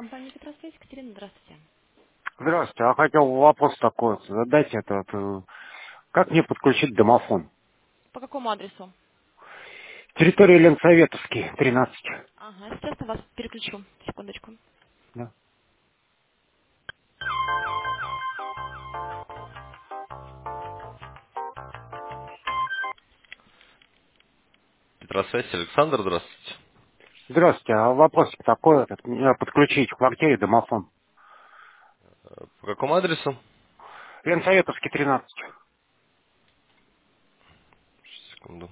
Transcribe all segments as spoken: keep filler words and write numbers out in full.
Компания «Петросвязь», Екатерина, здравствуйте. Здравствуйте, а хотел вопрос такой вот задать. Это, вот, э, как мне подключить домофон? По какому адресу? Территория Ленсоветовский, тринадцать. Ага, сейчас я вас переключу. Секундочку. Да. Петросвязь, Александр, здравствуйте. Здравствуйте, а вопрос такой, вот, это, мне подключить в квартире домофон. По какому адресу? Ленсоветовский, тринадцать. Секунду.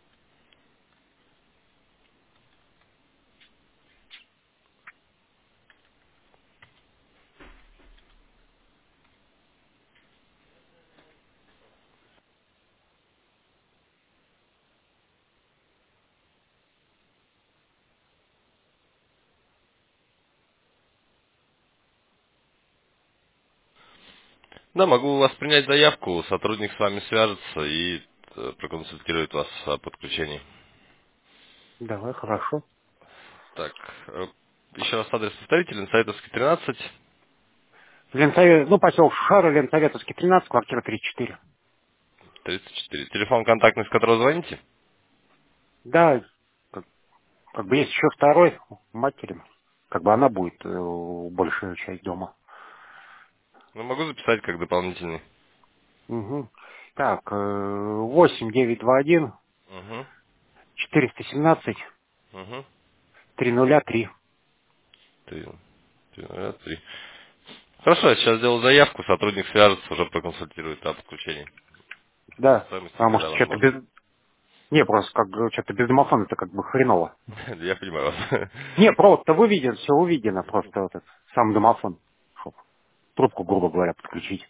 Да, могу у вас принять заявку, сотрудник с вами свяжется и э, проконсультирует вас о подключении. Давай, хорошо. Так, э, еще раз адрес повторите, Ленсоветовский, тринадцать, Ленсовет, ну, поселок Шушара, Ленсоветовский, тринадцать, квартира тридцать четыре. тридцать четыре. Телефон контактный, с которого звоните? Да, как, как бы есть еще второй, материн. Как бы она будет э, большую часть дома. Ну, могу записать как дополнительный. Угу. Так, э, восемь девять два один Угу, четыреста семнадцать угу. триста три. Три, три, ноль, три. Хорошо, я сейчас сделаю заявку, сотрудник свяжется, уже проконсультирует о подключении. Да, Стоимость потому тогда что что-то возможно. без... Не, просто как бы что-то без домофона это как бы хреново. Я понимаю вас. Не, провод-то выведен, все увидено, просто вот этот сам домофон, чтоб трубку, грубо говоря, подключить.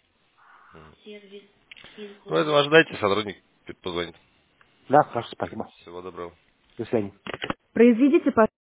Ну, это ожидайте, сотрудник позвонит. Да, хорошо, спасибо. Всего доброго. До свидания. Произведите,